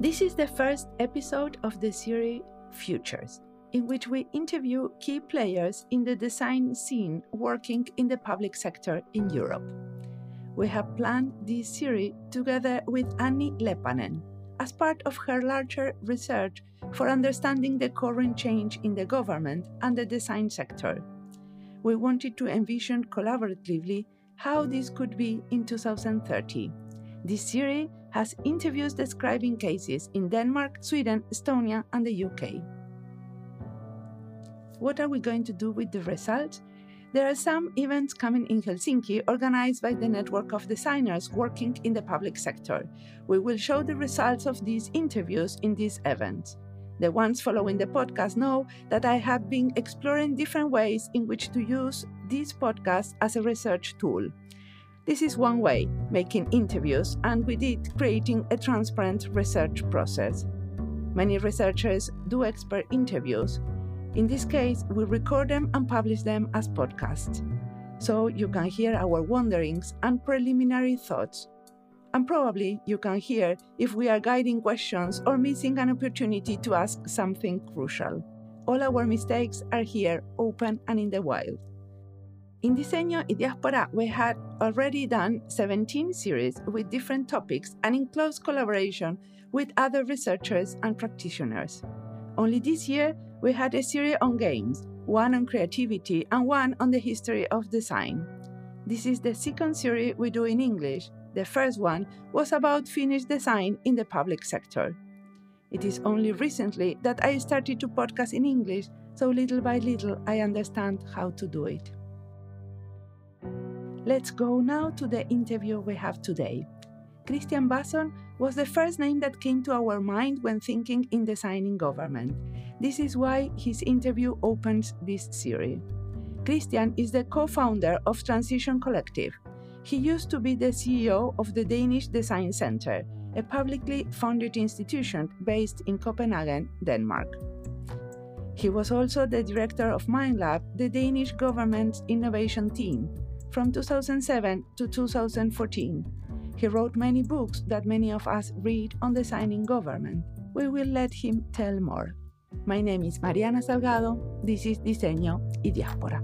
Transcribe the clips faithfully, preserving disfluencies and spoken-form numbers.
This is the first episode of the series Futures, in which we interview key players in the design scene working in the public sector in Europe. We have planned this series together with Anni Leppänen as part of her larger research for understanding the current change in the government and the design sector. We wanted to envision collaboratively how this could be in two thousand thirty. This series has interviews describing cases in Denmark, Sweden, Estonia, and the U K. What are we going to do with the results? There are some events coming in Helsinki organized by the network of designers working in the public sector. We will show the results of these interviews in these events. The ones following the podcast know that I have been exploring different ways in which to use this podcast as a research tool. This is one way, making interviews, and with it creating a transparent research process. Many researchers do expert interviews. In this case, we record them and publish them as podcasts, so you can hear our wonderings and preliminary thoughts. And probably you can hear if we are guiding questions or missing an opportunity to ask something crucial. All our mistakes are here, open and in the wild. In Diseño y Diáspora, we had already done seventeen series with different topics and in close collaboration with other researchers and practitioners. Only this year, we had a series on games, one on creativity and one on the history of design. This is the second series we do in English. The first one was about Finnish design in the public sector. It is only recently that I started to podcast in English, so little by little I understand how to do it. Let's go now to the interview we have today. Christian Basson was the first name that came to our mind when thinking in designing government. This is why his interview opens this series. Christian is the co-founder of Transition Collective. He used to be the C E O of the Danish Design Center, a publicly funded institution based in Copenhagen, Denmark. He was also the director of MindLab, the Danish government's innovation team, from two thousand seven to two thousand fourteen. He wrote many books that many of us read on designing government. We will let him tell more. My name is Mariana Salgado. This is Diseño y Diáspora.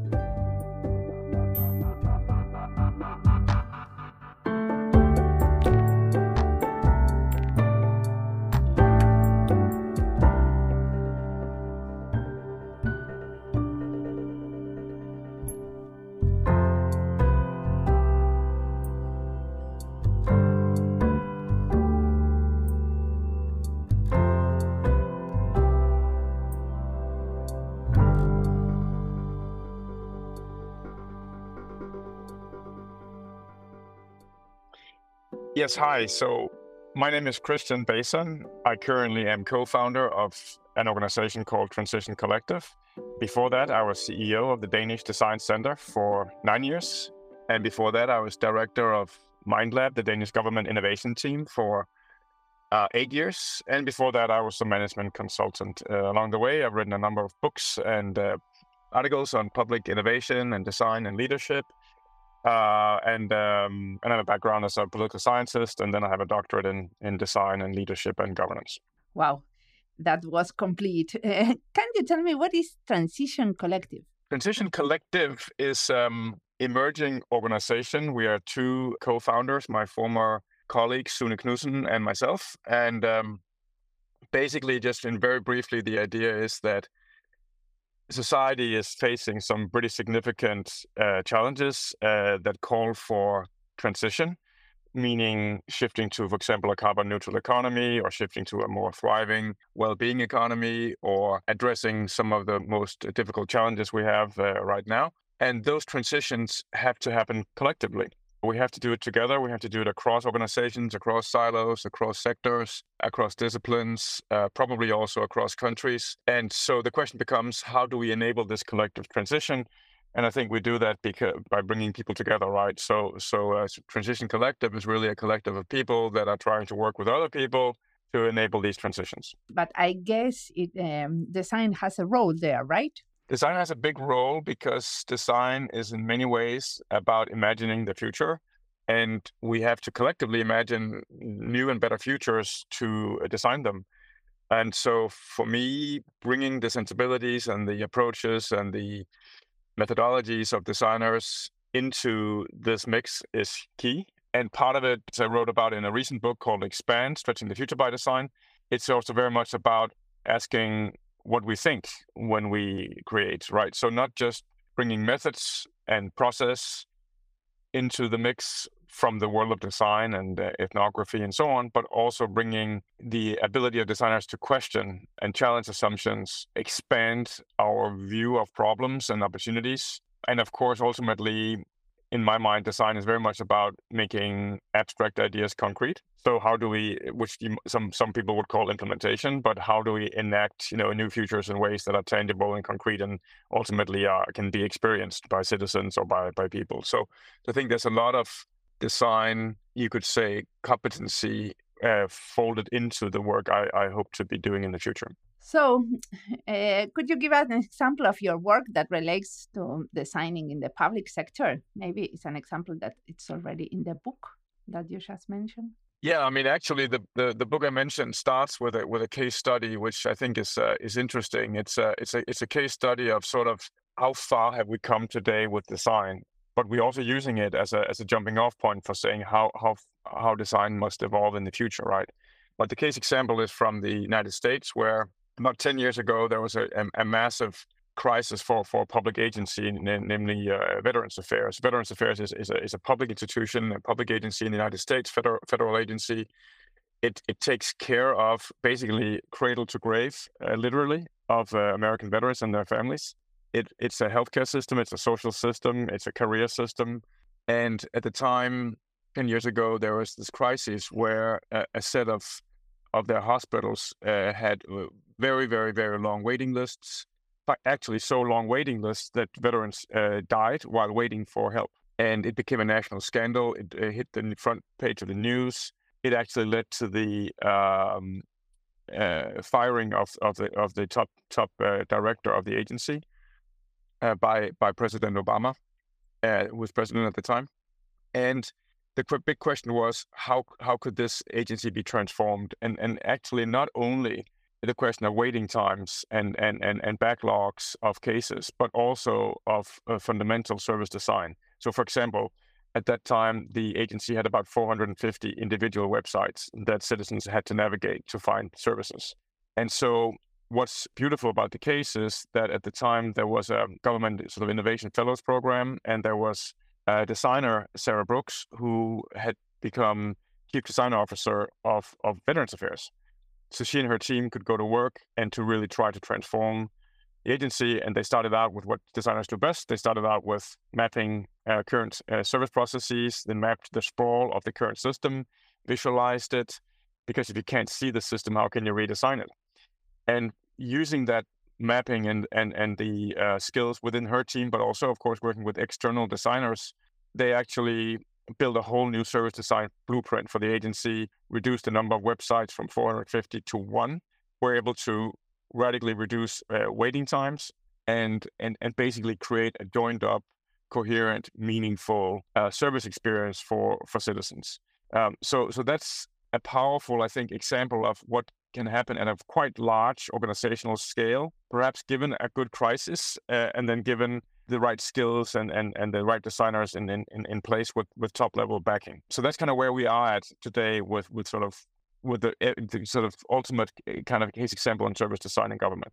Yes, hi. So my name is Christian Basson. I currently am co-founder of an organization called Transition Collective. Before that, I was C E O of the Danish Design Center for nine years. And before that, I was director of MindLab, the Danish government innovation team, for uh, eight years. And before that, I was a management consultant. Uh, along the way, I've written a number of books and uh, articles on public innovation and design and leadership. Uh, and um, and I have a background as a political scientist, and then I have a doctorate in, in design and leadership and governance. Wow, that was complete. Uh, can you tell me what is Transition Collective? Transition Collective is an um, emerging organization. We are two co-founders, my former colleague Sune Knudsen and myself. And um, basically, just in very briefly, the idea is that society is facing some pretty significant uh, challenges uh, that call for transition, meaning shifting to, for example, a carbon neutral economy, or shifting to a more thriving, well-being economy, or addressing some of the most difficult challenges we have uh, right now. And those transitions have to happen collectively. We have to do it together. We have to do it across organizations, across silos, across sectors, across disciplines, uh, probably also across countries. And so the question becomes, how do we enable this collective transition? And I think we do that because, by bringing people together, right? So, so uh, Transition Collective is really a collective of people that are trying to work with other people to enable these transitions. But I guess it, um, design has a role there, right? Design has a big role because design is in many ways about imagining the future. And we have to collectively imagine new and better futures to design them. And so for me, bringing the sensibilities and the approaches and the methodologies of designers into this mix is key. And part of it, I wrote about in a recent book called Expand, Stretching the Future by Design. It's also very much about asking what we think when we create, right? So not just bringing methods and process into the mix from the world of design and uh, ethnography and so on, but also bringing the ability of designers to question and challenge assumptions, expand our view of problems and opportunities. And of course, ultimately, in my mind, design is very much about making abstract ideas concrete. So how do we, which some some people would call implementation, but how do we enact, you know, new futures in ways that are tangible and concrete and ultimately uh, can be experienced by citizens or by, by people. So I think there's a lot of design, you could say, competency uh, folded into the work I, I hope to be doing in the future. So, uh, could you give us an example of your work that relates to designing in the public sector? Maybe it's an example that it's already in the book that you just mentioned. Yeah, I mean, actually, the, the, the book I mentioned starts with a with a case study, which I think is uh, is interesting. It's a it's a it's a case study of sort of how far have we come today with design, but we're also using it as a as a jumping off point for saying how how how design must evolve in the future, right? But the case example is from the United States, where about ten years ago there was a, a, a massive crisis for for a public agency, namely uh, Veterans Affairs. Veterans Affairs is, is, a, is a public institution, a public agency in the United States, federal federal agency. It it takes care of basically cradle to grave, uh, literally, of uh, American veterans and their families. It it's a healthcare system, it's a social system, it's a career system. And at the time, ten years ago, there was this crisis where a, a set of of their hospitals uh, had very, very, very long waiting lists. Actually so long waiting lists that veterans uh, died while waiting for help. And it became a national scandal. It uh, hit the front page of the news. It actually led to the um, uh, firing of, of the of the top top uh, director of the agency uh, by by President Obama, uh, who was president at the time. And the qu- big question was how how could this agency be transformed? And and actually not only the question of waiting times and, and, and, and backlogs of cases, but also of uh, fundamental service design. So for example, at that time, the agency had about four hundred fifty individual websites that citizens had to navigate to find services. And so what's beautiful about the case is that at the time there was a government sort of innovation fellows program, and there was a designer, Sarah Brooks, who had become chief design officer of, of Veterans Affairs. So she and her team could go to work and to really try to transform the agency. And they started out with what designers do best. They started out with mapping uh, current uh, service processes. They mapped the sprawl of the current system, visualized it, because if you can't see the system, how can you redesign it? And using that mapping and and and the uh, skills within her team, but also, of course, working with external designers, they actually build a whole new service design blueprint for the agency, reduce the number of websites from four hundred fifty to one. We're able to radically reduce uh, waiting times and, and, and basically create a joined up, coherent, meaningful uh, service experience for, for citizens. Um, so, so that's a powerful, I think, example of what can happen at a quite large organizational scale, perhaps given a good crisis uh, and then given the right skills and, and, and the right designers in, in, in place with, with top level backing. So that's kind of where we are at today with, with sort of with the, the sort of ultimate kind of case example in service design in government.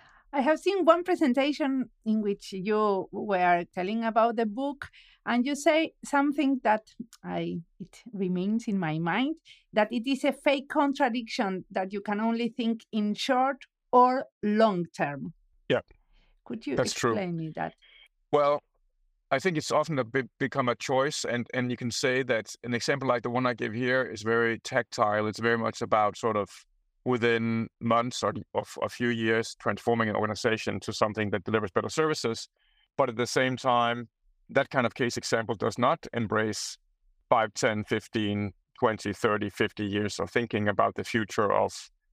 I have seen one presentation in which you were telling about the book, and you say something that I it remains in my mind, that it is a fake contradiction that you can only think in short or long term. Yeah. Could you That's explain true. me that? Well, I think it's often a bit become a choice, and, and you can say that an example like the one I give here is very tactile. It's very much about sort of within months or of a few years transforming an organization to something that delivers better services. But at the same time, that kind of case example does not embrace five, ten, fifteen, twenty, thirty, fifty years of thinking about the future of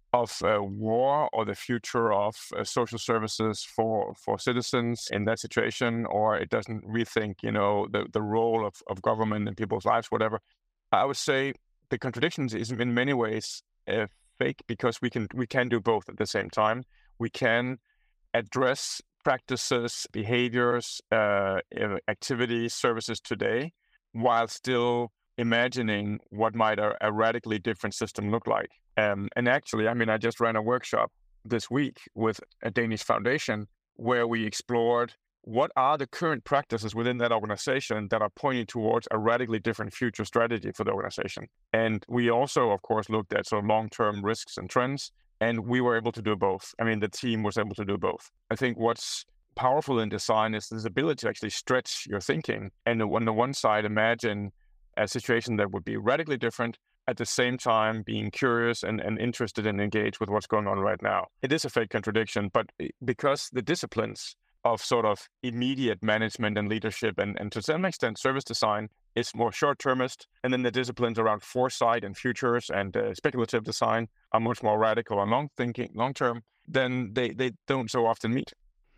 of uh, war or the future of uh, social services for, for citizens in that situation, or it doesn't rethink, you know, the, the role of, of government in people's lives, whatever. I would say the contradictions is in many ways uh, fake, because we can we can do both at the same time. We can address practices, behaviors, uh, activities, services today, while still imagining what might a, a radically different system look like. Um, and actually, I mean, I just ran a workshop this week with a Danish foundation where we explored what are the current practices within that organization that are pointing towards a radically different future strategy for the organization. And we also, of course, looked at sort of long-term risks and trends, and we were able to do both. I mean, the team was able to do both. I think what's powerful in design is this ability to actually stretch your thinking. And on the one side, imagine a situation that would be radically different, at the same time being curious and, and interested and engaged with what's going on right now. It is a fake contradiction, but because the disciplines of sort of immediate management and leadership and, and to some extent service design is more short-termist, and then the disciplines around foresight and futures and uh, speculative design are much more radical and long thinking, long-term, then they, they don't so often meet.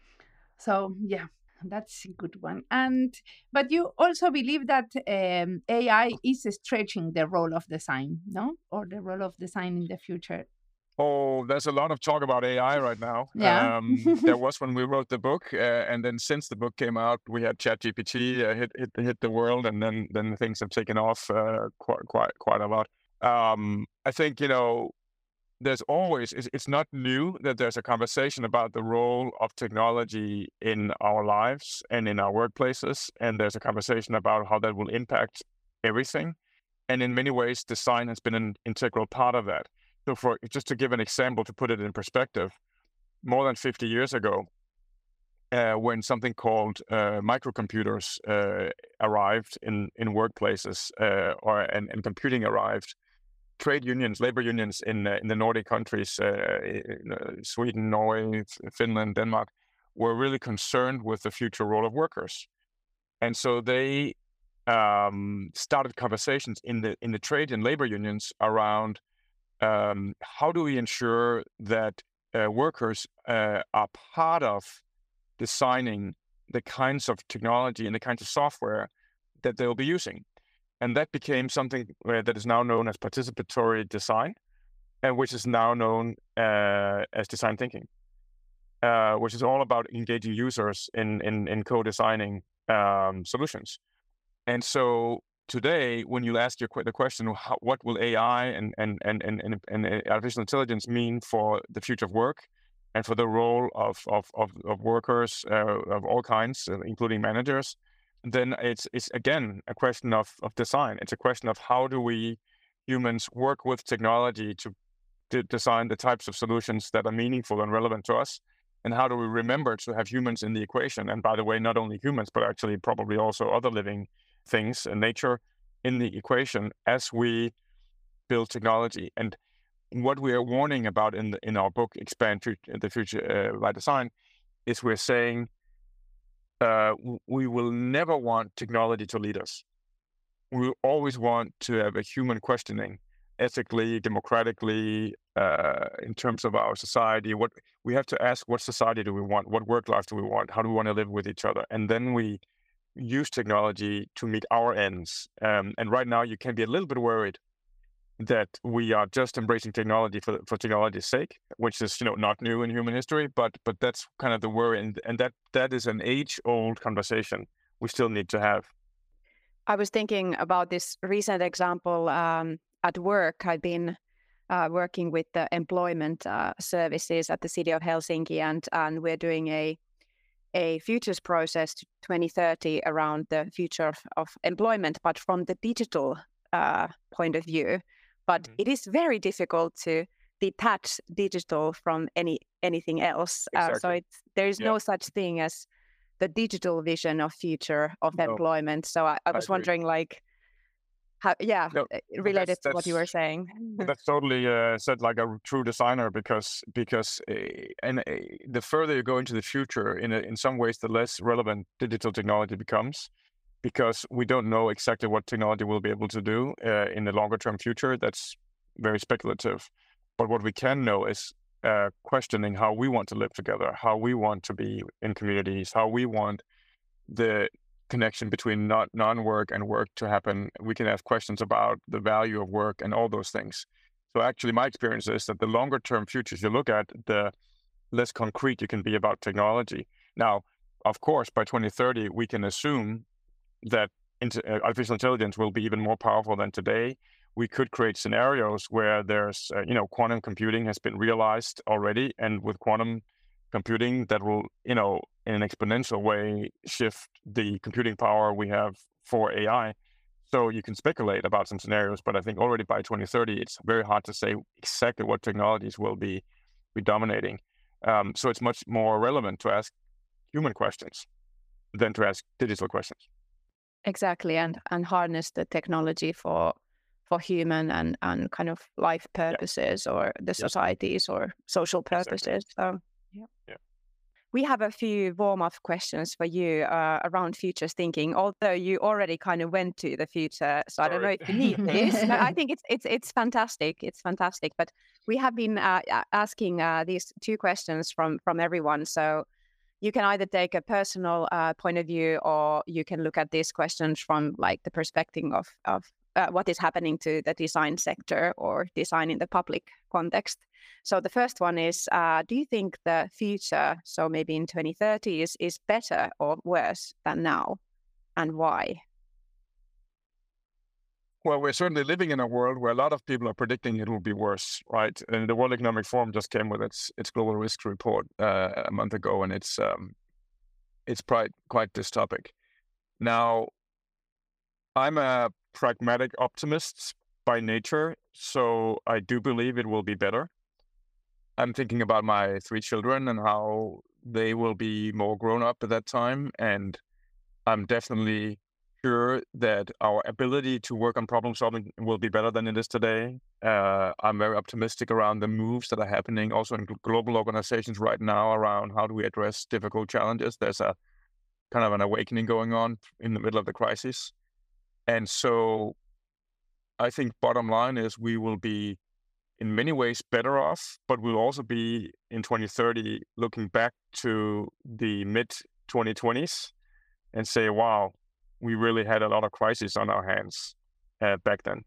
So, yeah, that's a good one. And but you also believe that um, A I is stretching the role of design, no? Or the role of design in the future. Oh, there's a lot of talk about A I right now. Yeah. Um, there was when we wrote the book, uh, and then since the book came out, we had ChatGPT uh, hit hit hit the world, and then then things have taken off uh, quite quite quite a lot. Um, I think you know, there's always it's, it's not new that there's a conversation about the role of technology in our lives and in our workplaces, and there's a conversation about how that will impact everything. And in many ways, design has been an integral part of that. So for just to give an example, to put it in perspective, more than fifty years ago, uh, when something called uh, microcomputers uh, arrived in, in workplaces uh, or and, and computing arrived, trade unions, labor unions in uh, in the Nordic countries, uh, in, uh, Sweden, Norway, Finland, Denmark, were really concerned with the future role of workers. And so they um, started conversations in the in the trade and labor unions around Um, how do we ensure that uh, workers uh, are part of designing the kinds of technology and the kinds of software that they'll be using? And that became something uh, that is now known as participatory design, and which is now known uh, as design thinking, uh, which is all about engaging users in in, in co-designing um, solutions. And so today, when you ask your the question, how, what will A I and and, and and and artificial intelligence mean for the future of work and for the role of of of, of workers uh, of all kinds, uh, including managers, then it's it's again a question of of design. It's a question of how do we humans work with technology to, to design the types of solutions that are meaningful and relevant to us, and how do we remember to have humans in the equation? And by the way, not only humans, but actually probably also other living things and nature in the equation as we build technology. And what we are warning about in the, in our book, Expand the Future uh, by Design, is we're saying uh, we will never want technology to lead us. We always want to have a human questioning, ethically, democratically, uh, in terms of our society. What we have to ask: what society do we want? What work life do we want? How do we want to live with each other? And then we use technology to meet our ends. Um, and right now, you can be a little bit worried that we are just embracing technology for for technology's sake, which is you know not new in human history, but but that's kind of the worry, and and that that is an age-old conversation we still need to have. I was thinking about this recent example um, at work. I've been uh, working with the employment uh, services at the city of Helsinki, and and we're doing a a futures process to twenty thirty around the future of, of employment, but from the digital uh, point of view. But mm-hmm. It is very difficult to detach digital from any anything else. Exactly. Uh, so it's, there is yeah. no such thing as the digital vision of future of no. employment. So I, I was I wondering, like, how, yeah, no, related that's, to what you were saying. That's totally uh, said like a true designer, because because uh, and uh, the further you go into the future, in a, in some ways, the less relevant digital technology becomes, because we don't know exactly what technology will be able to do uh, in the longer term future. That's very speculative. But what we can know is uh, questioning how we want to live together, how we want to be in communities, how we want the connection between not non-work and work to happen. We can ask questions about the value of work and all those things. So actually, my experience is that the longer-term futures you look at, the less concrete you can be about technology. Now, of course, by twenty thirty, we can assume that artificial intelligence will be even more powerful than today. We could create scenarios where there's, uh, you know, quantum computing has been realized already, and with quantum computing, that will, you know, in an exponential way, shift the computing power we have for A I. So you can speculate about some scenarios, but I think already by twenty thirty, it's very hard to say exactly what technologies will be, be dominating. Um, so it's much more relevant to ask human questions than to ask digital questions. Exactly, and and harness the technology for for human and and kind of life purposes, yeah. or the societies, yeah. or social purposes. Exactly. So yeah. yeah. We have a few warm-up questions for you uh, around future thinking, although you already kind of went to the future, so Sorry. I don't know if you need this. No, I think it's it's it's fantastic. It's fantastic. But we have been uh, asking uh, these two questions from from everyone, so you can either take a personal uh, point of view, or you can look at these questions from like the perspective of of uh, what is happening to the design sector or design in the public context. So the first one is, uh, do you think the future, so maybe in twenty thirty, is, is better or worse than now, and why? Well, we're certainly living in a world where a lot of people are predicting it will be worse, right? And the World Economic Forum just came with its its global risk report uh, a month ago, and it's um, it's quite quite dystopic. Now, I'm a pragmatic optimist by nature, so I do believe it will be better. I'm thinking about my three children and how they will be more grown up at that time, and I'm definitely sure that our ability to work on problem solving will be better than it is today. Uh, I'm very optimistic around the moves that are happening also in global organizations right now around how do we address difficult challenges. There's a kind of an awakening going on in the middle of the crisis. And so I think bottom line is we will be in many ways better off, but we'll also be in twenty thirty looking back to the mid twenty twenties and say, wow, we really had a lot of crises on our hands uh, back then.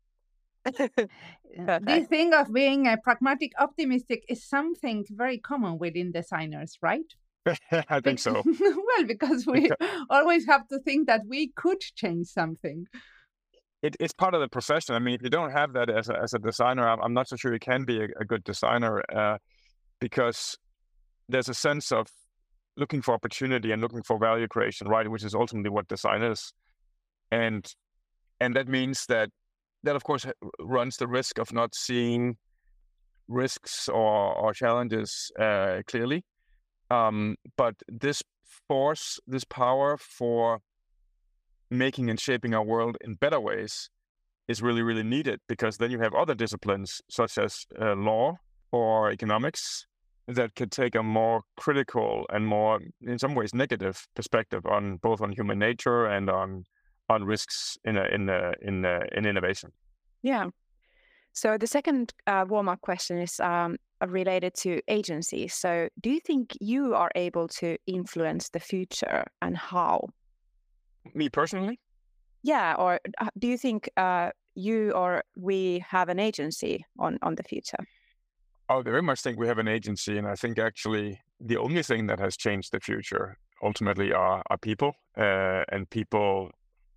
This thing of being a pragmatic optimistic is something very common within designers, right? I think so. Well, because we always have to think that we could change something. It, it's part of the profession. I mean, if you don't have that as a, as a designer, I'm, I'm not so sure you can be a, a good designer uh, because there's a sense of looking for opportunity and looking for value creation, right? Which is ultimately what design is. And and that means that that, of course, runs the risk of not seeing risks or, or challenges uh, clearly. Um, but this force, this power for making and shaping our world in better ways is really, really needed, because then you have other disciplines such as uh, law or economics that could take a more critical and more, in some ways, negative perspective on both on human nature and on on risks in a, in a, in a, in innovation. Yeah. So the second uh, warm-up question is um, related to agency. So do you think you are able to influence the future, and how? Me personally? Yeah, or do you think uh, you or we have an agency on, on the future? I very much think we have an agency, and I think actually the only thing that has changed the future ultimately are, are people uh, and people,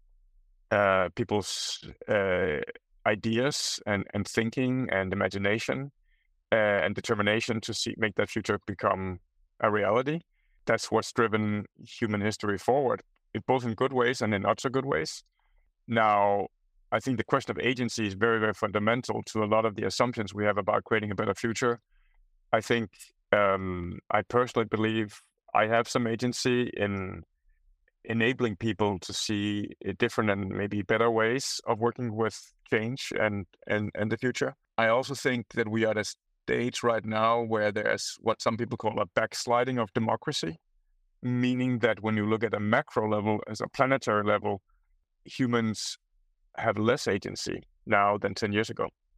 uh, people's uh, ideas and, and thinking and imagination uh, and determination to see, make that future become a reality. That's what's driven human history forward, it, both in good ways and in not so good ways. Now, I think the question of agency is very, very fundamental to a lot of the assumptions we have about creating a better future. I think um, I personally believe I have some agency in enabling people to see different and maybe better ways of working with change and, and, and the future. I also think that we are at a stage right now where there's what some people call a backsliding of democracy, meaning that when you look at a macro level, as a planetary level, humans have less agency now than ten years ago.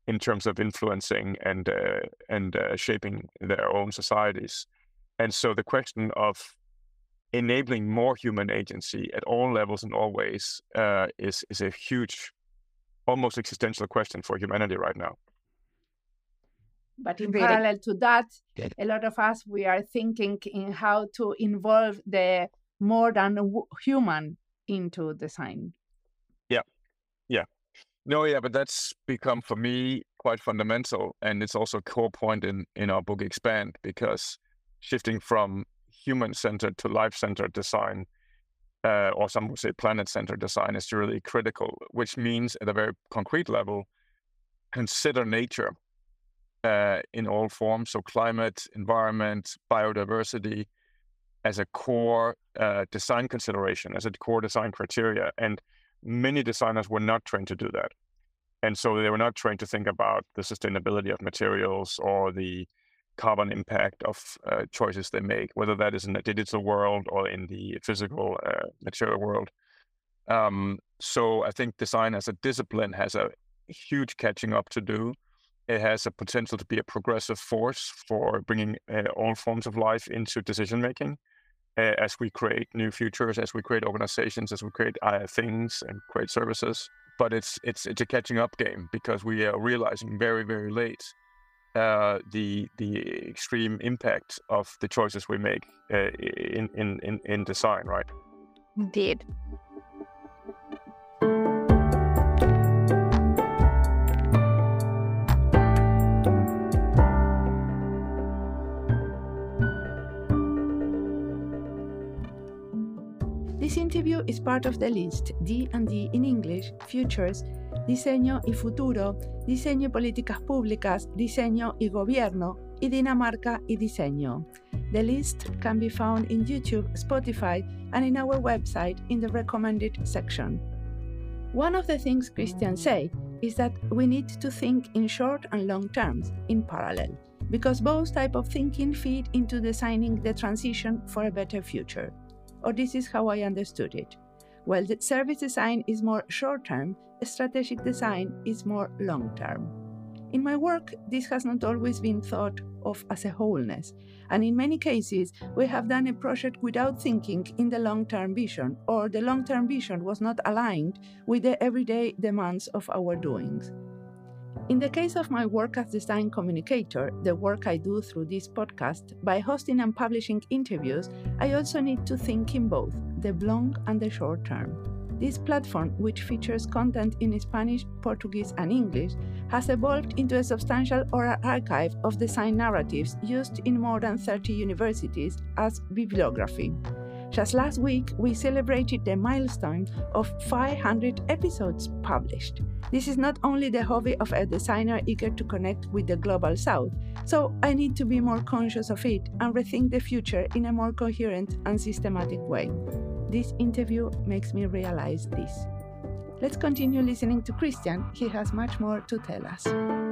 in terms of influencing and uh, and uh, shaping their own societies. And so the question of enabling more human agency at all levels and all ways uh, is is a huge, almost existential question for humanity right now. But in Really? parallel to that, a lot of us, we are thinking in how to involve the more than w- human into design. Yeah, yeah. No, yeah, but that's become for me quite fundamental. And it's also a core point in, in our book Expand, because shifting from human-centered to life-centered design, uh, or some would say planet-centered design, is really critical, which means at a very concrete level, consider nature uh, in all forms. So climate, environment, biodiversity as a core uh, design consideration, as a core design criteria. And many designers were not trained to do that. And so they were not trained to think about the sustainability of materials or the carbon impact of uh, choices they make, whether that is in the digital world or in the physical uh, material world. Um, so I think design as a discipline has a huge catching up to do. It has a potential to be a progressive force for bringing uh, all forms of life into decision-making uh, as we create new futures, as we create organizations, as we create uh, things and create services. But it's it's it's a catching up game, because we are realizing very, very late uh, the the extreme impact of the choices we make uh, in, in, in, in design, right? Indeed. This interview is part of the list D and D in English, Futures, Diseño y Futuro, Diseño y Políticas Públicas, Diseño y Gobierno, y Dinamarca y Diseño. The list can be found in YouTube, Spotify, and in our website in the recommended section. One of the things Christian said is that we need to think in short and long terms, in parallel, because both types of thinking feed into designing the transition for a better future. Or this is how I understood it. While the service design is more short-term, strategic design is more long-term. In my work, this has not always been thought of as a wholeness, and in many cases, we have done a project without thinking in the long-term vision, or the long-term vision was not aligned with the everyday demands of our doings. In the case of my work as design communicator, the work I do through this podcast, by hosting and publishing interviews, I also need to think in both the long and the short term. This platform, which features content in Spanish, Portuguese, and English, has evolved into a substantial oral archive of design narratives used in more than thirty universities as bibliography. Just last week, we celebrated the milestone of five hundred episodes published. This is not only the hobby of a designer eager to connect with the global south, so I need to be more conscious of it and rethink the future in a more coherent and systematic way. This interview makes me realize this. Let's continue listening to Christian. He has much more to tell us.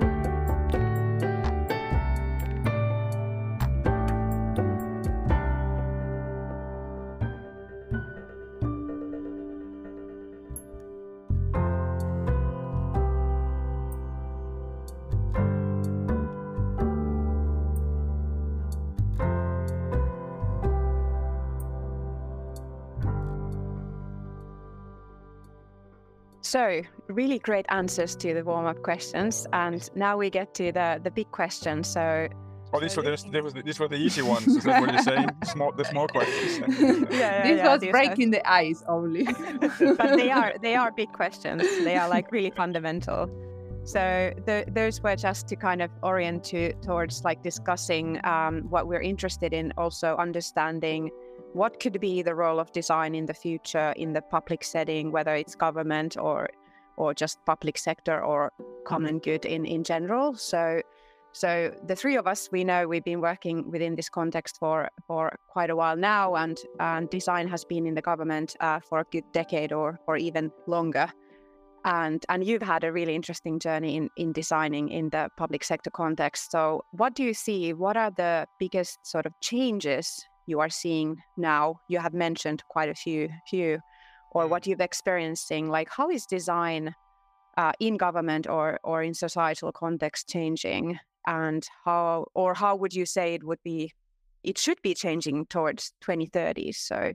So, really great answers to the warm-up questions, and now we get to the, the big questions. So, Oh, these were the, these, were the, these were the easy ones. Is that what you're saying? Small, the small questions. yeah, yeah, this yeah, was these breaking are... the ice only. But they are they are big questions. They are like really fundamental. So the, those were just to kind of orient to towards like discussing um, what we're interested in, also understanding what could be the role of design in the future in the public setting, whether it's government or or just public sector or common good in, in general. So so the three of us, we know we've been working within this context for, for quite a while now, and, and design has been in the government uh, for a good decade or or even longer. And and you've had a really interesting journey in, in designing in the public sector context. So what do you see? What are the biggest sort of changes you are seeing now? You have mentioned quite a few, few, or what you've experiencing. Like, how is design uh, in government or or in societal context changing, and how or how would you say it would be? It should be changing towards twenty thirty. So.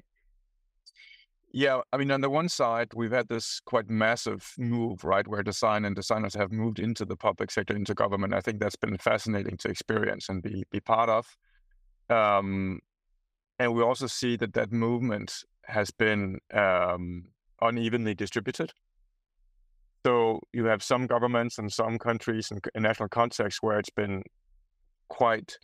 Yeah, I mean, on the one side, we've had this quite massive move, right, where design and designers have moved into the public sector, into government. I think that's been fascinating to experience and be be part of. Um, and we also see that that movement has been um, unevenly distributed. So you have some governments and some countries and in national contexts where it's been quite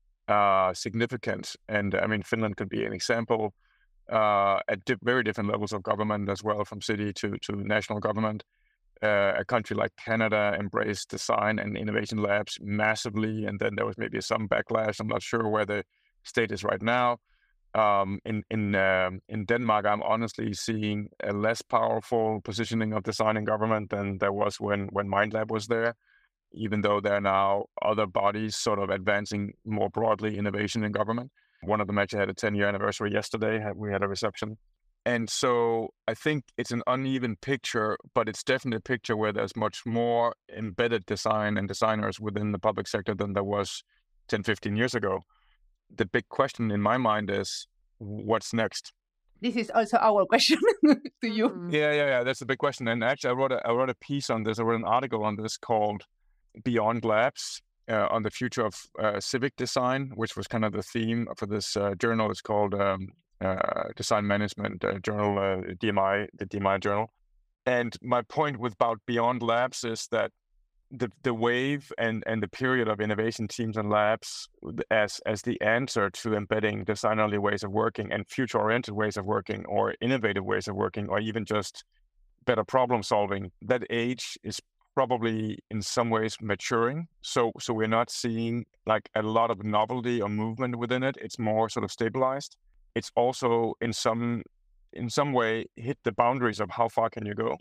uh, significant. And I mean, Finland could be an example. Uh, at di- very different levels of government as well, from city to, to national government. Uh, a country like Canada embraced design and innovation labs massively, and then there was maybe some backlash. I'm not sure where the state is right now. Um, in in um, in Denmark, I'm honestly seeing a less powerful positioning of design in government than there was when when MindLab was there, even though there are now other bodies sort of advancing more broadly innovation in government. One of them actually had a ten-year anniversary yesterday. We had a reception. And so I think it's an uneven picture, but it's definitely a picture where there's much more embedded design and designers within the public sector than there was ten, fifteen years ago. The big question in my mind is, what's next? This is also our question to you. Yeah, yeah, yeah. That's the big question. And actually, I wrote a, I wrote a piece on this. I wrote an article on this called Beyond Labs. Uh, on the future of uh, civic design, which was kind of the theme for this uh, journal. It's called um, uh, Design Management uh, Journal, uh, D M I, the D M I journal. And my point with about Beyond Labs is that the the wave and and the period of innovation teams and labs as as the answer to embedding designerly ways of working and future-oriented ways of working, or innovative ways of working, or even just better problem solving, that age is probably in some ways maturing. So so we're not seeing like a lot of novelty or movement within it. It's more sort of stabilized. It's also in some in some way hit the boundaries of how far can you go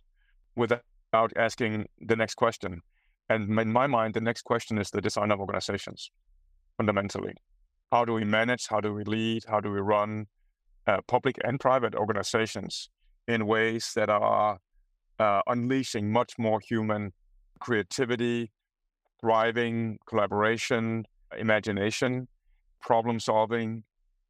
without asking the next question. And in my mind, the next question is the design of organizations, fundamentally. How do we manage? How do we lead? How do we run uh, public and private organizations in ways that are uh, unleashing much more human creativity, thriving, collaboration, imagination, problem solving,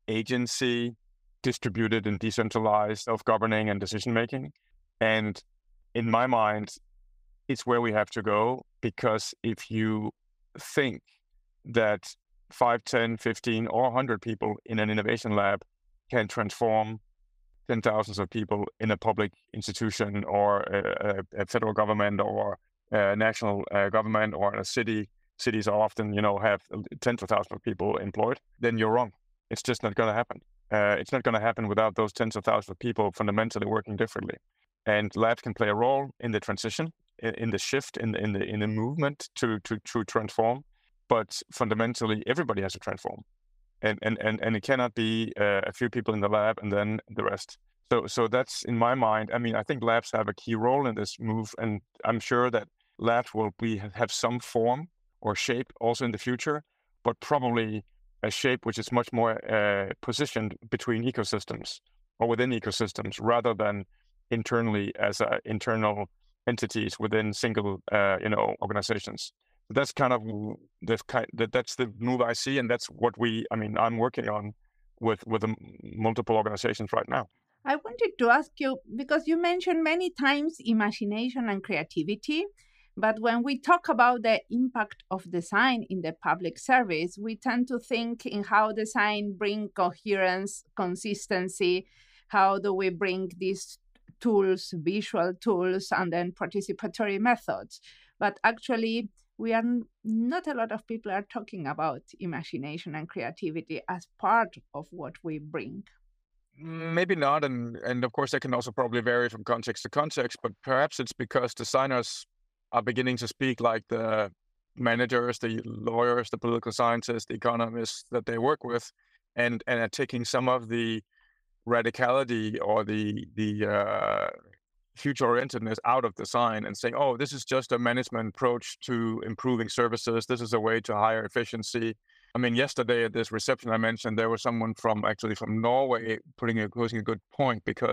agency, distributed and decentralized self-governing and decision making? And in my mind, it's where we have to go, because if you think that five, ten, fifteen, or one hundred people in an innovation lab can transform ten thousands of people in a public institution or a, a federal government or a national uh, government or a city, cities often, you know, have tens of thousands of people employed, then you're wrong. It's just not going to happen. Uh, it's not going to happen without those tens of thousands of people fundamentally working differently. And labs can play a role in the transition, in, in the shift, in the, in the in the movement to to to transform. But fundamentally, everybody has to transform, and and and and it cannot be uh, a few people in the lab and then the rest. So so that's in my mind. I mean, I think labs have a key role in this move, and I'm sure that labs will be have some form or shape also in the future, but probably a shape which is much more uh, positioned between ecosystems or within ecosystems rather than internally as uh, internal entities within single, uh, you know, organizations. That's kind of the kind that that's the move I see, and that's what we. I mean, I'm working on with with um, multiple organizations right now. I wanted to ask you, because you mentioned many times imagination and creativity, but when we talk about the impact of design in the public service, we tend to think in how design bring coherence, consistency. How do we bring these tools, visual tools, and then participatory methods? But actually, we are not a lot of people are talking about imagination and creativity as part of what we bring. Maybe not, and and of course that can also probably vary from context to context, but perhaps it's because designers are beginning to speak like the managers, the lawyers, the political scientists, the economists that they work with, and and are taking some of the radicality or the the uh, future-orientedness out of design and saying, oh, this is just a management approach to improving services. This is a way to higher efficiency. I mean, yesterday at this reception I mentioned, there was someone from actually from Norway putting a, posing a good point, because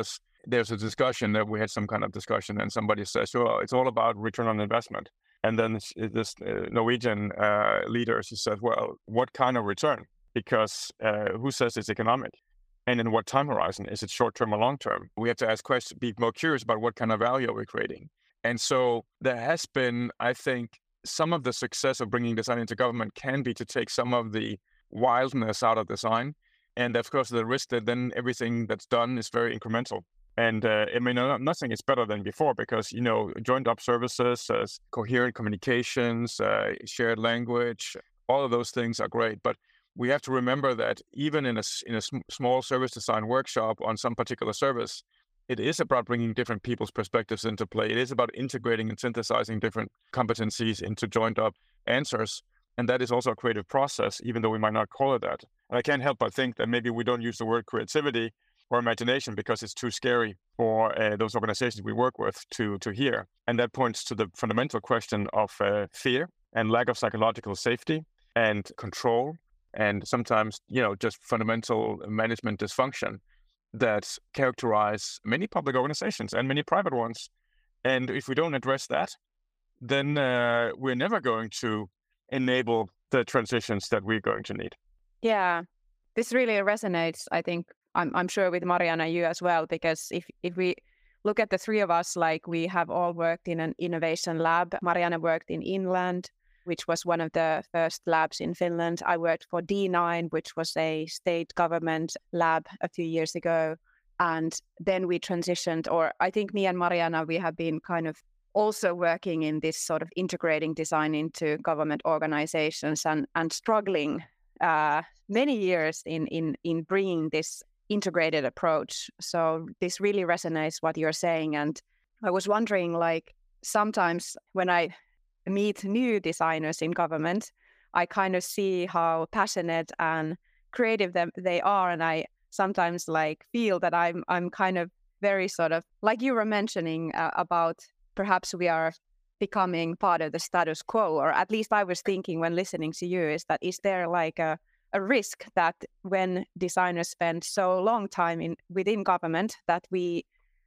there's a discussion that we had some kind of discussion, and somebody says, "Well, it's all about return on investment." And then this, this uh, Norwegian uh, leader, she said, "Well, what kind of return? Because uh, who says it's economic? And in what time horizon? Is it short term or long term? We have to ask questions, be more curious about what kind of value are we creating." And so there has been, I think, some of the success of bringing design into government can be to take some of the wildness out of design. And of course, the risk that then everything that's done is very incremental. And uh, I mean, nothing is better than before because, you know, joined up services, uh, coherent communications, uh, shared language, all of those things are great. But we have to remember that even in a, in a sm- small service design workshop on some particular service, it is about bringing different people's perspectives into play. It is about integrating and synthesizing different competencies into joined up answers. And that is also a creative process, even though we might not call it that. And I can't help but think that maybe we don't use the word creativity or imagination because it's too scary for uh, those organizations we work with to, to hear. And that points to the fundamental question of uh, fear and lack of psychological safety and control, and sometimes, you know, just fundamental management dysfunction that characterize many public organizations and many private ones. And if we don't address that, then uh, we're never going to enable the transitions that we're going to need. Yeah, this really resonates, I think, I'm, I'm sure with Mariana, you as well, because if, if we look at the three of us, like we have all worked in an innovation lab. Mariana worked in Inland, which was one of the first labs in Finland. I worked for D nine, which was a state government lab a few years ago. And then we transitioned, or I think me and Mariana, we have been kind of also working in this sort of integrating design into government organizations and, and struggling uh, many years in, in, in bringing this integrated approach. So this really resonates what you're saying. And I was wondering, like, sometimes when I meet new designers in government, I kind of see how passionate and creative them they are, and I sometimes like feel that I'm I'm kind of very sort of like you were mentioning uh, about perhaps we are becoming part of the status quo, or at least I was thinking when listening to you is that is there like a a risk that when designers spend so long time in within government that we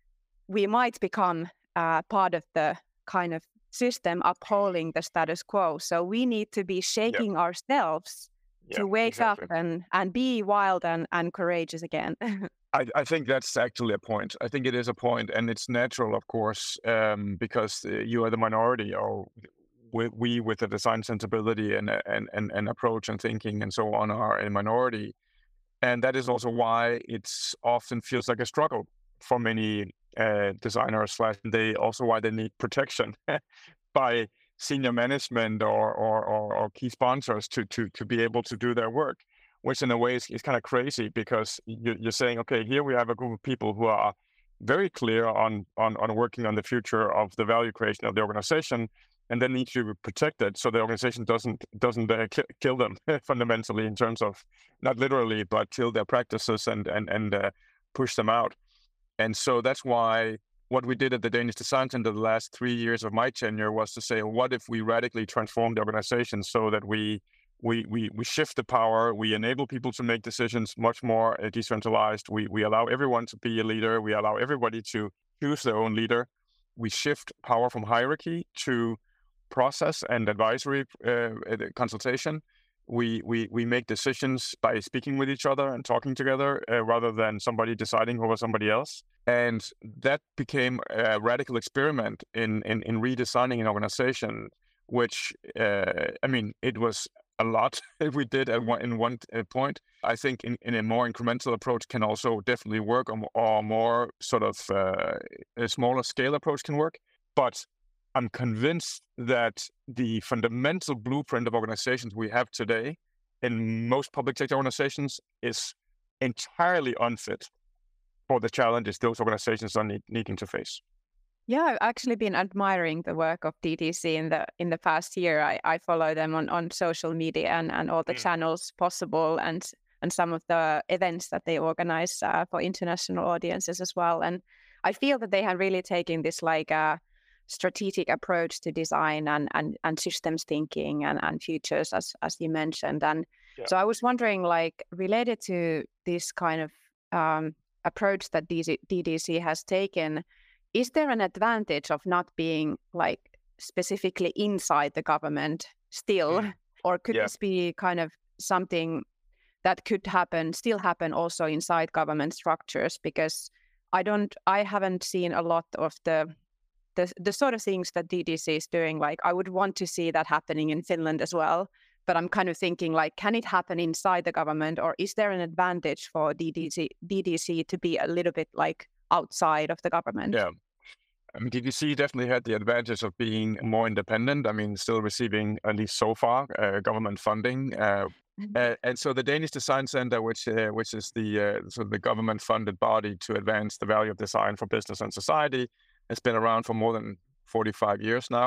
we might become uh, part of the kind of system upholding the status quo. So we need to be shaking yep. ourselves yep, to wake exactly. up and, and be wild and, and courageous again. I, I think that's actually a point. I think it is a point, and it's natural, of course, um, because you are the minority, or we, we with the design sensibility and, and, and, and approach and thinking and so on are a minority. And that is also why it's often feels like a struggle for many uh, designers. Slash, they also why they need protection by senior management or, or, or, or key sponsors to, to, to be able to do their work, which in a way is, is kind of crazy because you, you're saying, okay, here we have a group of people who are very clear on, on, on working on the future of the value creation of the organization, and then need to protect it so the organization doesn't doesn't uh, ki- kill them fundamentally in terms of, not literally, but kill their practices and and and uh, push them out. And so that's why what we did at the Danish Design Center the last three years of my tenure was to say, what if we radically transform the organization so that we we we we shift the power, we enable people to make decisions much more uh, decentralized, we we allow everyone to be a leader, we allow everybody to choose their own leader, we shift power from hierarchy to process and advisory uh, consultation. We, we we make decisions by speaking with each other and talking together uh, rather than somebody deciding over somebody else. And that became a radical experiment in in, in redesigning an organization, which, uh, I mean, it was a lot we did at one, in one point. I think in, in a more incremental approach can also definitely work, or, or more sort of uh, a smaller scale approach can work. But I'm convinced that the fundamental blueprint of organizations we have today in most public sector organizations is entirely unfit for the challenges those organizations are need, needing to face. Yeah, I've actually been admiring the work of D D C in the in the past year. I, I follow them on, on social media and, and all the mm. channels possible, and and some of the events that they organize uh, for international audiences as well. And I feel that they have really taken this like a uh, strategic approach to design and and, and systems thinking and, and futures, as as you mentioned. And yeah. So I was wondering, like, related to this kind of um, approach that D D C has taken, is there an advantage of not being like specifically inside the government still, mm. or could yeah. this be kind of something that could happen, still happen also inside government structures? Because I don't, I haven't seen a lot of the, the the sort of things that D D C is doing. Like, I would want to see that happening in Finland as well. But I'm kind of thinking, like, can it happen inside the government, or is there an advantage for D D C D D C to be a little bit like outside of the government? Yeah. I mean, D D C definitely had the advantage of being more independent. I mean, still receiving, at least so far, uh, government funding. Uh, Uh, and so the Danish Design Center, which uh, which is the uh, sort of the government-funded body to advance the value of design for business and society, has been around for more than forty-five years now,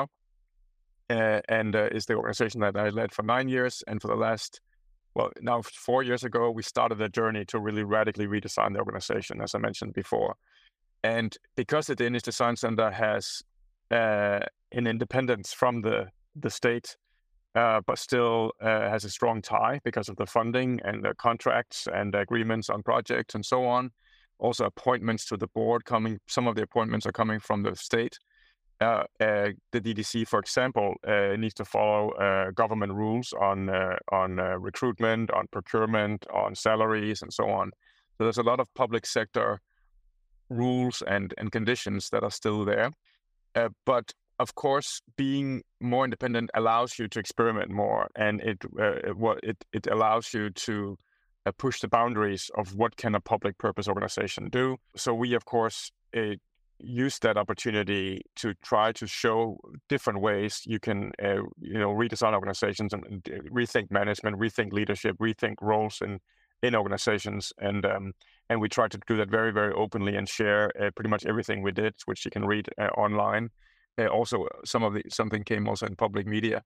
uh, and uh, is the organization that I led for nine years. And for the last, well, now four years ago, we started a journey to really radically redesign the organization, as I mentioned before. And because the Danish Design Center has uh, an independence from the the state, Uh, but still uh, has a strong tie because of the funding and the contracts and the agreements on projects and so on. Also appointments to the board coming, some of the appointments are coming from the state. Uh, uh, the D D C, for example, uh, needs to follow uh, government rules on uh, on uh, recruitment, on procurement, on salaries, and so on. So there's a lot of public sector rules and, and conditions that are still there. Uh, but of course, being more independent allows you to experiment more, and it uh, what it it allows you to uh, push the boundaries of what can a public purpose organization do. So we, of course, uh, use that opportunity to try to show different ways you can, uh, you know, redesign organizations and, and rethink management, rethink leadership, rethink roles in in organizations, and um, and we try to do that very, very openly and share uh, pretty much everything we did, which you can read uh, online. Uh, also, some of the something came also in public media.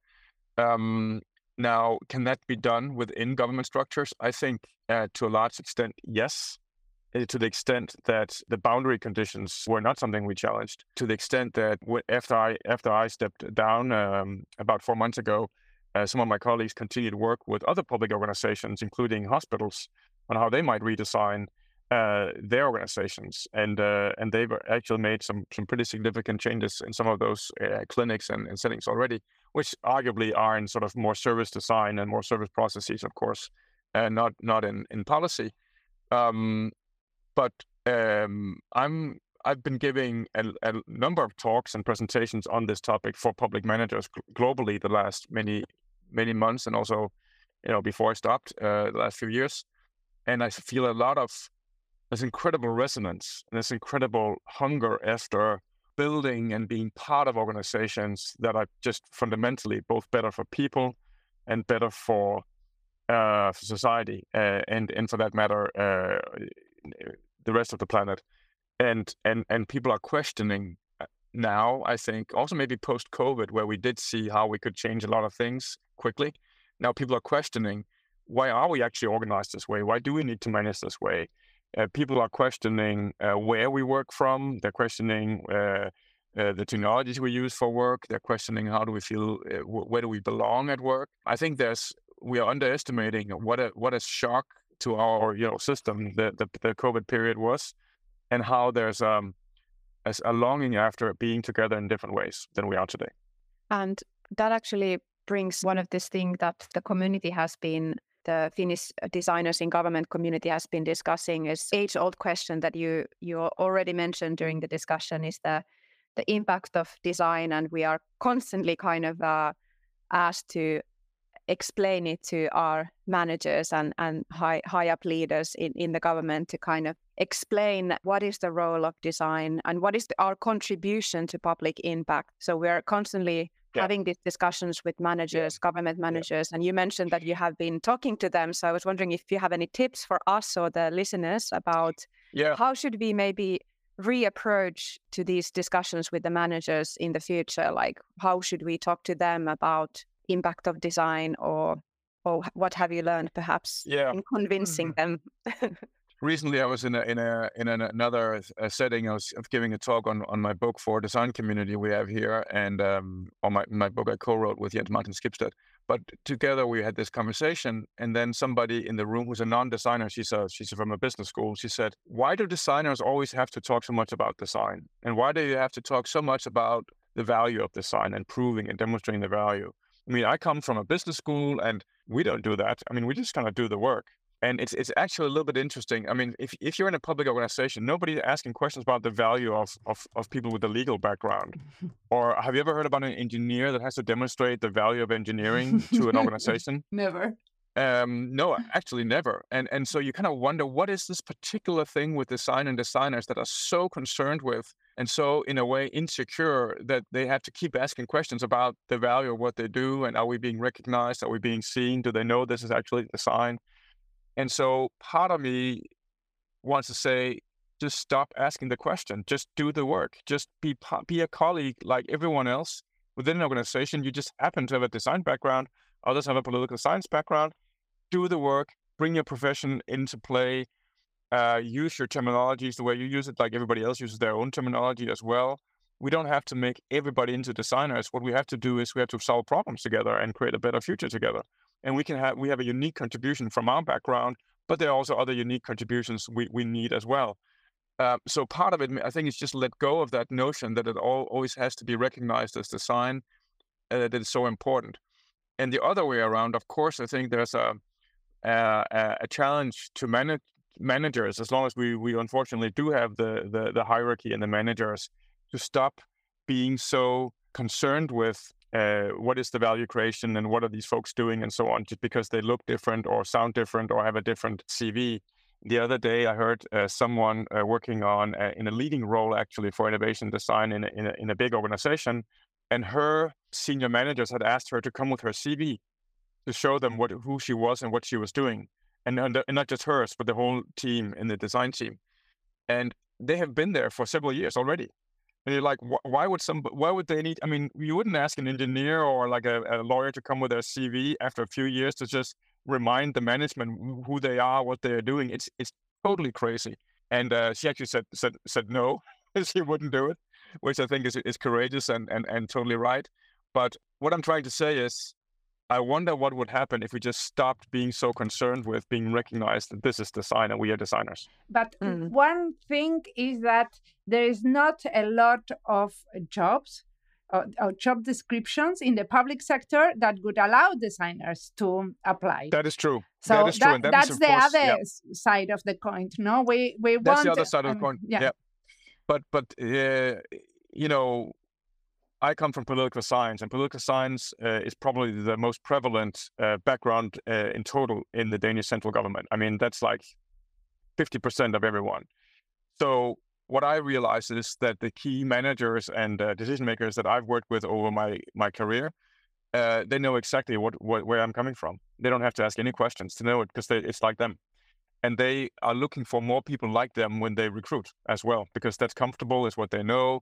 Um, now, can that be done within government structures? I think uh, to a large extent, yes. Uh, to the extent that the boundary conditions were not something we challenged. To the extent that w- after I after I stepped down um, about four months ago, uh, some of my colleagues continued to work with other public organizations, including hospitals, on how they might redesign Uh, their organizations, and uh, and they've actually made some some pretty significant changes in some of those uh, clinics and, and settings already, which arguably are in sort of more service design and more service processes, of course, and not not in in policy. Um, but um, I'm I've been giving a, a number of talks and presentations on this topic for public managers globally the last many many months, and also, you know, before I stopped uh, the last few years, and I feel a lot of There's incredible resonance and there's incredible hunger after building and being part of organizations that are just fundamentally both better for people and better for, uh, for society, uh, and and for that matter, uh, the rest of the planet. And and and people are questioning now, I think, also maybe post-COVID, where we did see how we could change a lot of things quickly. Now people are questioning, why are we actually organized this way? Why do we need to manage this way? Uh, people are questioning uh, where we work from. They're questioning uh, uh, the technologies we use for work. They're questioning how do we feel, uh, w- where do we belong at work? I think there's we are underestimating what a what a shock to our you know system the the, the COVID period was, and how there's um a, a longing after being together in different ways than we are today. And that actually brings one of this thing that the community has been. The Finnish designers in government community has been discussing is age-old question that you you already mentioned during the discussion is the the impact of design, and we are constantly kind of uh, asked to explain it to our managers and and high high up leaders in, in the government to kind of explain what is the role of design and what is the, our contribution to public impact. So we are constantly Yeah. having these discussions with managers, yeah. government managers, yeah. and you mentioned that you have been talking to them. So I was wondering if you have any tips for us or the listeners about yeah. how should we maybe reapproach to these discussions with the managers in the future? Like, how should we talk to them about impact of design, or or what have you learned perhaps yeah. in convincing mm-hmm. them? recently I was in a in a in an, another uh, setting. I was giving a talk on on my book for design community we have here, and um, on my my book I co-wrote with Jens Martin Skibsted. But together we had this conversation, and then somebody in the room who's a non-designer, she's a, she's from a business school. She said, "Why do designers always have to talk so much about design, and why do you have to talk so much about the value of design and proving and demonstrating the value?" I mean, I come from a business school, and we don't do that. I mean, we just kind of do the work. And it's it's actually a little bit interesting. I mean, if if you're in a public organization, nobody's asking questions about the value of, of, of people with a legal background. Or have you ever heard about an engineer that has to demonstrate the value of engineering to an organization? Never. Um, no, actually never. And and so you kind of wonder, what is this particular thing with design and designers that are so concerned with and so, in a way, insecure that they have to keep asking questions about the value of what they do, and are we being recognized? Are we being seen? Do they know this is actually design? And so part of me wants to say, just stop asking the question, just do the work, just be be a colleague like everyone else within an organization. You just happen to have a design background, others have a political science background. Do the work, bring your profession into play, uh, use your terminologies the way you use it, like everybody else uses their own terminology as well. We don't have to make everybody into designers. What we have to do is we have to solve problems together and create a better future together. And we can have we have a unique contribution from our background, but there are also other unique contributions we, we need as well. Uh, so part of it, I think, is just let go of that notion that it all always has to be recognized as design, uh, that it's so important. And the other way around, of course, I think there's a a, a challenge to manage managers, as long as we we unfortunately do have the, the the hierarchy and the managers, to stop being so concerned with uh, what is the value creation and what are these folks doing and so on, just because they look different or sound different or have a different C V. The other day, I heard uh, someone uh, working on uh, in a leading role actually for innovation design in a, in, a, in a big organization, and her senior managers had asked her to come with her C V to show them what who she was and what she was doing, and, and not just hers, but the whole team in the design team. And they have been there for several years already. And you're like, wh- why would some? Why would they need? I mean, you wouldn't ask an engineer or like a, a lawyer to come with their C V after a few years to just remind the management who they are, what they are doing. It's it's totally crazy. And uh, she actually said said said no, she wouldn't do it, which I think is is courageous and and and totally right. But what I'm trying to say is, I wonder what would happen if we just stopped being so concerned with being recognized that this is design and we are designers. But mm. one thing is that there is not a lot of jobs or, or job descriptions in the public sector that would allow designers to apply. That is true. So that is that, true. And that that's is, the course, other yeah. side of the coin. No, we we that's want. That's the other side of the um, coin. Yeah. yeah. But but uh, you know. I come from political science, and political science uh, is probably the most prevalent uh, background uh, in total in the Danish central government. I mean, that's like fifty percent of everyone. So what I realize is that the key managers and uh, decision makers that I've worked with over my my career, uh, they know exactly what, what where I'm coming from. They don't have to ask any questions to know it, because it's like them. And they are looking for more people like them when they recruit as well, because that's comfortable, it's what they know.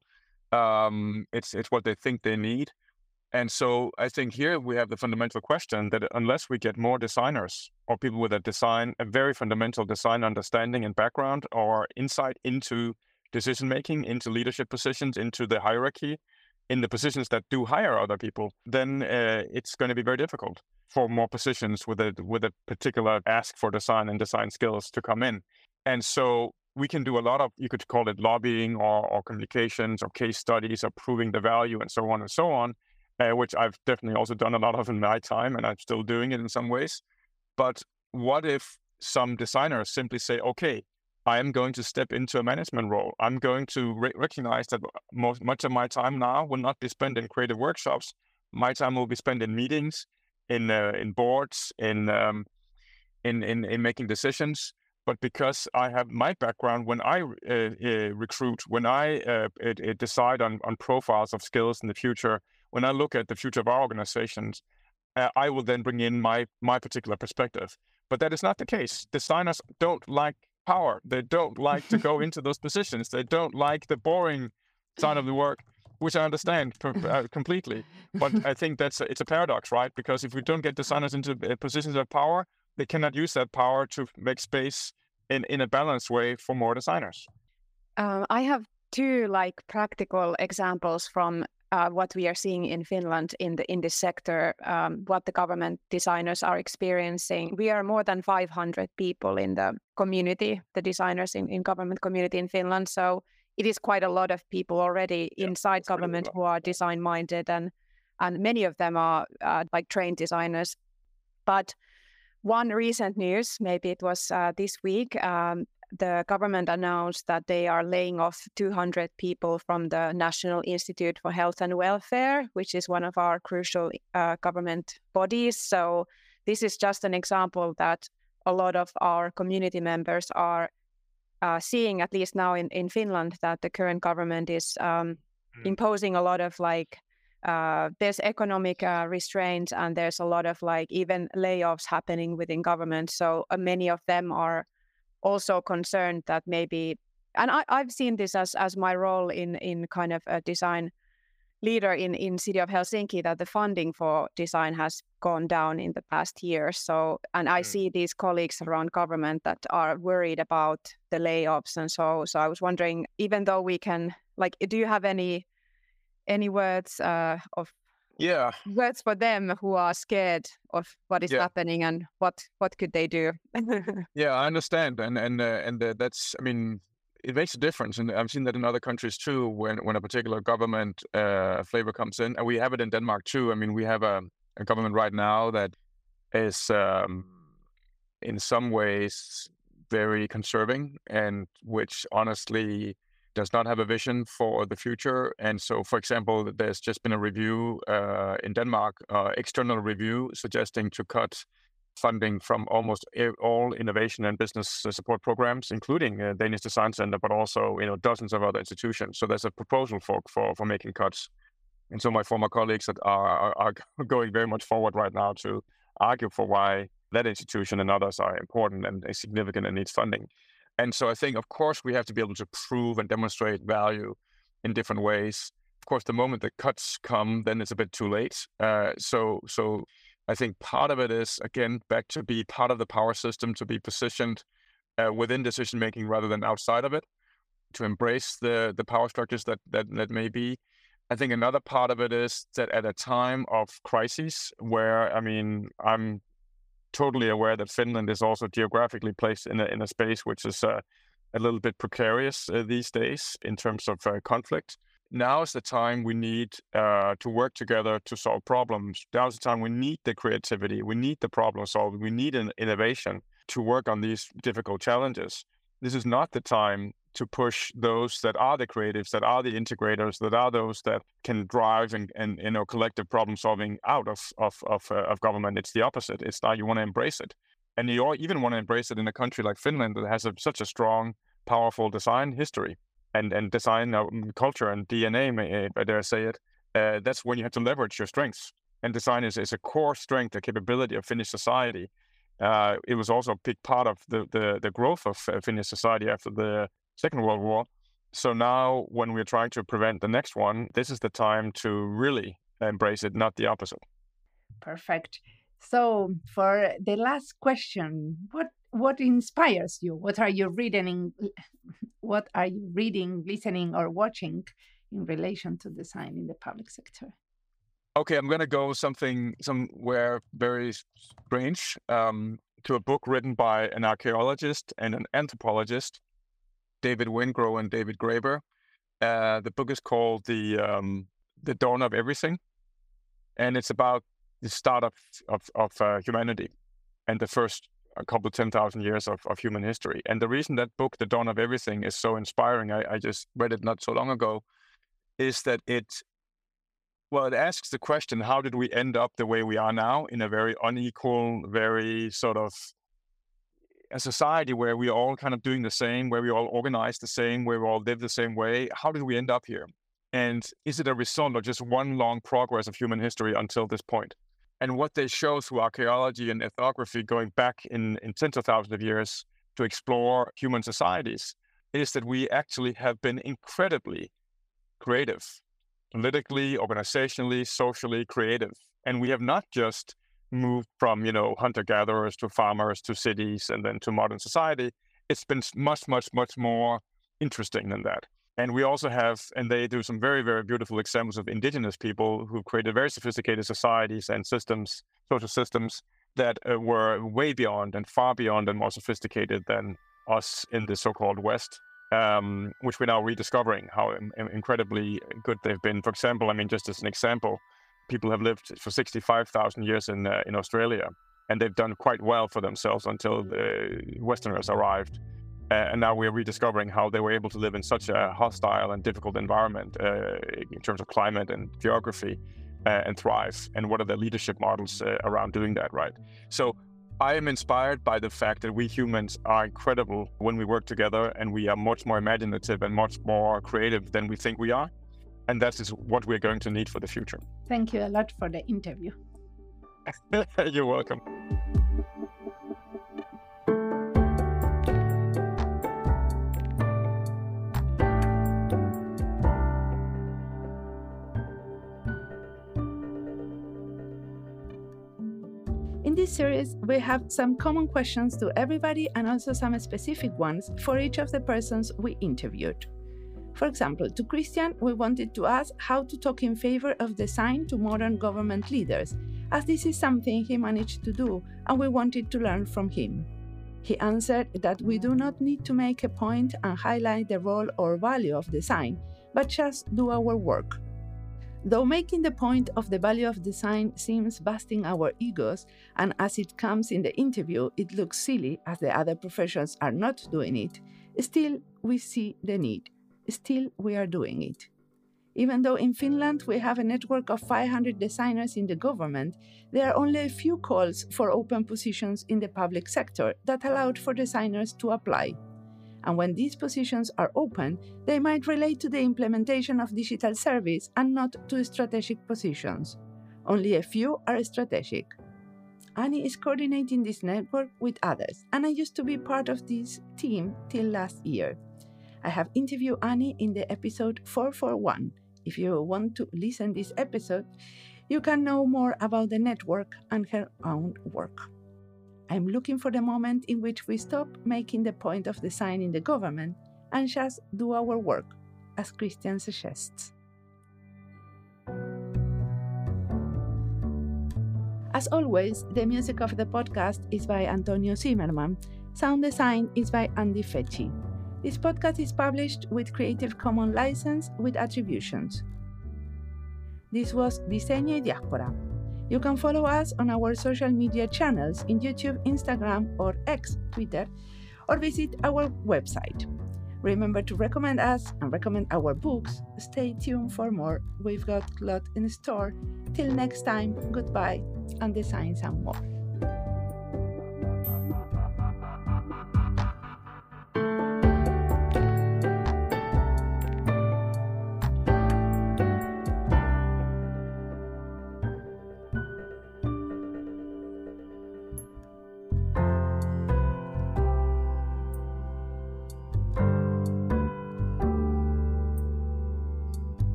Um, it's it's what they think they need. And so I think here we have the fundamental question that unless we get more designers or people with a design, a very fundamental design understanding and background or insight into decision making, into leadership positions, into the hierarchy, in the positions that do hire other people, then uh, it's going to be very difficult for more positions with a with a particular ask for design and design skills to come in. And so we can do a lot of, you could call it lobbying or, or communications or case studies or proving the value and so on and so on, uh, which I've definitely also done a lot of in my time, and I'm still doing it in some ways. But what if some designers simply say, okay, I am going to step into a management role. I'm going to re- recognize that most, much of my time now will not be spent in creative workshops. My time will be spent in meetings, in uh, in boards, in, um, in in in making decisions. But because I have my background, when I uh, uh, recruit, when I uh, it, it decide on, on profiles of skills in the future, when I look at the future of our organizations, uh, I will then bring in my my particular perspective. But that is not the case. Designers don't like power. They don't like to go into those positions. They don't like the boring side of the work, which I understand uh, completely. But I think that's a, it's a paradox, right? Because if we don't get designers into positions of power, they cannot use that power to make space in, in a balanced way for more designers. Um, I have two like practical examples from uh, what we are seeing in Finland in the in this sector, um, what the government designers are experiencing. We are more than five hundred people in the community, the designers in, in government community in Finland. So it is quite a lot of people already Yeah, inside government who are design minded, and and many of them are uh, like trained designers. But one recent news, maybe it was uh, this week, um, the government announced that they are laying off two hundred people from the National Institute for Health and Welfare, which is one of our crucial uh, government bodies. So this is just an example that a lot of our community members are uh, seeing, at least now in, in Finland, that the current government is um, mm. imposing a lot of like, uh, there's economic uh, restraints, and there's a lot of like even layoffs happening within government. So uh, many of them are also concerned that maybe, and I, I've seen this as as my role in in kind of a design leader in in City of Helsinki, that the funding for design has gone down in the past year. So, and I mm. see these colleagues around government that are worried about the layoffs and so. So I was wondering, even though we can, like, do you have any any words uh, of yeah words for them who are scared of what is yeah. happening, and what what could they do? Yeah, I understand, and and uh, and uh, that's, I mean, it makes a difference, and I've seen that in other countries too. When when a particular government uh, flavor comes in, and we have it in Denmark too. I mean, we have a, a government right now that is um, in some ways very conserving, and which honestly does not have a vision for the future. And so, for example, there's just been a review uh, in Denmark, uh, external review, suggesting to cut funding from almost all innovation and business support programs, including uh, Danish Design Center, but also, you know, dozens of other institutions. So there's a proposal for for, for making cuts. And so my former colleagues that are, are going very much forward right now to argue for why that institution and others are important and significant and needs funding. And so I think, of course, we have to be able to prove and demonstrate value in different ways. Of course, the moment the cuts come, then it's a bit too late. Uh, so, so I think part of it is, again, back to be part of the power system, to be positioned uh, within decision making rather than outside of it, to embrace the the power structures that that that may be. I think another part of it is that at a time of crises, where, I mean, I'm totally aware that Finland is also geographically placed in a, in a space which is uh, a little bit precarious uh, these days in terms of uh, conflict. Now is the time we need uh, to work together to solve problems. Now is the time we need the creativity, we need the problem solving, we need an innovation to work on these difficult challenges. This is not the time to push those that are the creatives, that are the integrators, that are those that can drive and, and you know, collective problem solving out of of of, uh, of government. It's the opposite. It's now you want to embrace it, and you even want to embrace it in a country like Finland that has a, such a strong, powerful design history and and design uh, culture and D N A. May I dare say it? Uh, that's when you have to leverage your strengths. And design is, is a core strength, a capability of Finnish society. Uh, it was also a big part of the the, the growth of uh, Finnish society after the Second World War. So now when we're trying to prevent the next one, this is the time to really embrace it, not the opposite. Perfect. So for the last question, what what inspires you? What are you reading? What are you reading, listening, or watching in relation to design in the public sector? Okay, I'm going to go something somewhere very strange, um, to a book written by an archaeologist and an anthropologist, David Wengrow and David Graeber. Uh, the book is called the um, the Dawn of Everything, and it's about the start of of, of uh, humanity and the first a couple of ten thousand years of, of human history. And the reason that book, The Dawn of Everything, is so inspiring, I, I just read it not so long ago, is that it well, it asks the question: how did we end up the way we are now, in a very unequal, very sort of a society where we are all kind of doing the same, where we all organize the same, where we all live the same way? How did we end up here? And is it a result of just one long progress of human history until this point? And what they show through archaeology and ethnography going back in, in tens of thousands of years to explore human societies is that we actually have been incredibly creative, politically, organizationally, socially creative. And we have not just moved from, you know, hunter-gatherers to farmers to cities and then to modern society. it's been much, much, much more interesting than that. And we also have, and they do some very, very beautiful examples of indigenous people who created very sophisticated societies and systems, social systems that uh, were way beyond and far beyond and more sophisticated than us in the so-called West, um, which we're now rediscovering how in, incredibly good they've been. For example, I mean, just as an example, people have lived for sixty-five thousand years in uh, in Australia, and they've done quite well for themselves until the Westerners arrived. Uh, and now we're rediscovering how they were able to live in such a hostile and difficult environment uh, in terms of climate and geography uh, and thrive. And what are the leadership models uh, around doing that, right? So I am inspired by the fact that we humans are incredible when we work together, and we are much more imaginative and much more creative than we think we are. And that is what we're going to need for the future. Thank you a lot for the interview. You're welcome. In this series, we have some common questions to everybody and also some specific ones for each of the persons we interviewed. For example, to Christian, we wanted to ask how to talk in favor of design to modern government leaders, as this is something he managed to do and we wanted to learn from him. He answered that we do not need to make a point and highlight the role or value of design, but just do our work. Though making the point of the value of design seems busting our egos, and as it comes in the interview, it looks silly as the other professions are not doing it, still we see the need. Still we are doing it. Even though in Finland we have a network of five hundred designers in the government, there are only a few calls for open positions in the public sector that allowed for designers to apply. And when these positions are open, they might relate to the implementation of digital service and not to strategic positions. Only a few are strategic. Annie is coordinating this network with others, and I used to be part of this team till last year. I have interviewed Annie in the episode four forty-one. If you want to listen to this episode, you can know more about the network and her own work. I'm looking for the moment in which we stop making the point of design in the government and just do our work, as Christian suggests. As always, the music of the podcast is by Antonio Zimmerman. Sound design is by Andy Fecci. This podcast is published with Creative Commons license with attributions. This was Diseño y Diáspora. You can follow us on our social media channels in YouTube, Instagram, or X, Twitter, or visit our website. Remember to recommend us and recommend our books. Stay tuned for more. We've got a lot in store. Till next time, goodbye and design some more.